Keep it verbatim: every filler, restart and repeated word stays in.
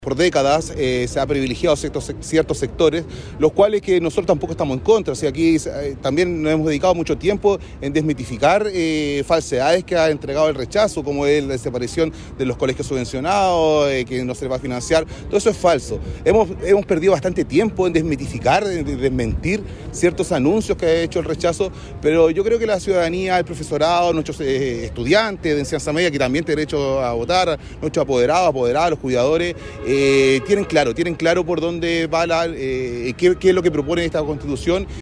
Por décadas eh, se ha privilegiado ciertos, ciertos sectores, los cuales que nosotros tampoco estamos en contra. O sea, aquí eh, también nos hemos dedicado mucho tiempo en desmitificar eh, falsedades que ha entregado el rechazo, como es la desaparición de los colegios subvencionados, eh, que no se les va a financiar. Todo eso es falso. Hemos, hemos perdido bastante tiempo en desmitificar, en desmentir ciertos anuncios que ha hecho el rechazo, pero yo creo que la ciudadanía, el profesorado, nuestros eh, estudiantes de enseñanza media, que también tienen derecho a votar, nuestros apoderados, apoderadas, los cuidadores, Eh, tienen claro, tienen claro por dónde va la, eh, qué, qué es lo que propone esta Constitución.